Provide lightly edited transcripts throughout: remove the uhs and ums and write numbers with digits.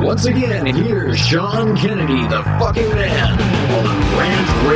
Once again, here's Sean Kennedy, the fucking man, on Rant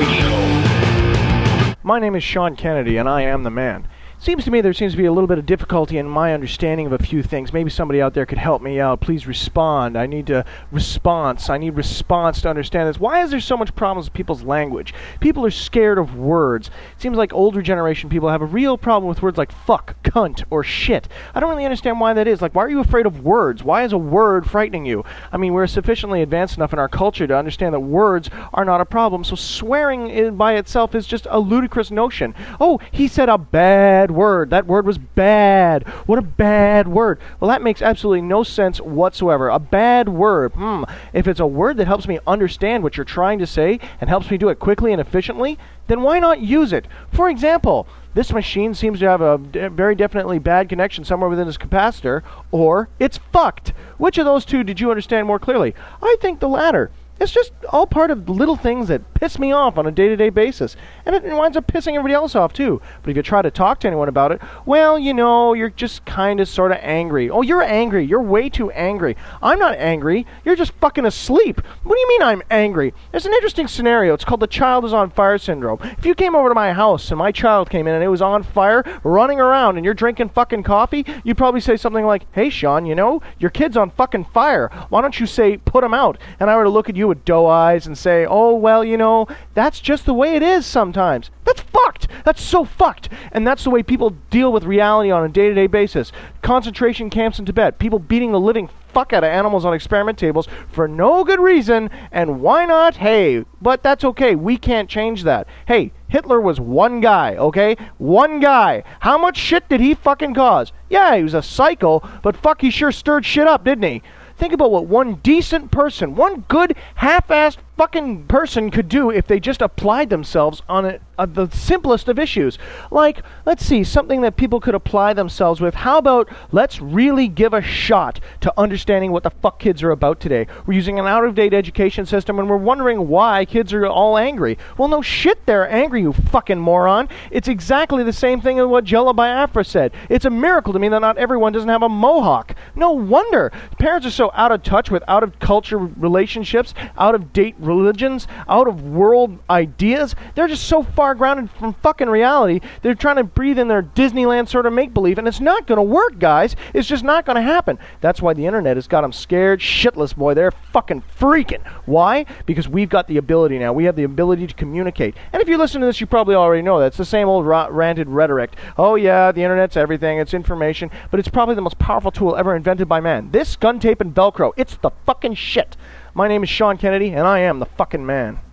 Radio. My name is Sean Kennedy, and I am the man. Seems to me there seems to be a little bit of difficulty in my understanding of a few things. Maybe somebody out there could help me out. Please respond. I need response to understand this. Why is there so much problems with people's language? People are scared of words. It seems like older generation people have a real problem with words like fuck, cunt, or shit. I don't really understand why that is. Like, why are you afraid of words? Why is a word frightening you? I mean, we're sufficiently advanced enough in our culture to understand that words are not a problem, so swearing by itself is just a ludicrous notion. Oh, he said a bad word. That word was bad. What a bad word. Well, that makes absolutely no sense whatsoever. A bad word. If it's a word that helps me understand what you're trying to say and helps me do it quickly and efficiently, then why not use it? For example, this machine seems to have a very definitely bad connection somewhere within its capacitor, or it's fucked. Which of those two did you understand more clearly? I think the latter. It's just all part of little things that piss me off on a day-to-day basis. And it winds up pissing everybody else off, too. But if you try to talk to anyone about it, well, you know, you're just kind of sort of angry. Oh, you're angry. You're way too angry. I'm not angry. You're just fucking asleep. What do you mean I'm angry? There's an interesting scenario. It's called the child is on fire syndrome. If you came over to my house and my child came in and it was on fire, running around, and you're drinking fucking coffee, you'd probably say something like, hey, Sean, you know, your kid's on fucking fire. Why don't you say, put him out? And I were to look at you with doe eyes and say, oh, well, you know, that's just the way it is sometimes. That's fucked. That's so fucked. And that's the way people deal with reality on a day-to-day basis. Concentration camps in Tibet, people beating the living fuck out of animals on experiment tables for no good reason, and why not? Hey, but that's okay. We can't change that. Hey, Hitler was one guy, okay? One guy. How much shit did he fucking cause? Yeah, he was a psycho, but fuck, he sure stirred shit up, didn't he? Think about what one decent person, one good, half-assed fucking person could do if they just applied themselves on the simplest of issues. Like, let's see, something that people could apply themselves with. How about let's really give a shot to understanding what the fuck kids are about today? We're using an out-of-date education system and we're wondering why kids are all angry. Well, no shit they're angry, you fucking moron. It's exactly the same thing as what Jella Biafra said. It's a miracle to me that not everyone doesn't have a mohawk. No wonder. Parents are so out of touch with out-of-culture relationships, out-of-date religions, out-of-world ideas. They're just so far grounded from fucking reality. They're trying to breathe in their Disneyland sort of make-believe, and it's not going to work, guys. It's just not going to happen. That's why the internet has got them scared shitless, boy. They're fucking freaking. Why? Because we've got the ability now. We have the ability to communicate. And if you listen to this, you probably already know that. It's the same old ranted rhetoric. Oh, yeah, the internet's everything. It's information. But it's probably the most powerful tool ever invented by man. This, gun tape, and Velcro. It's the fucking shit. My name is Sean Kennedy, and I am the fucking man.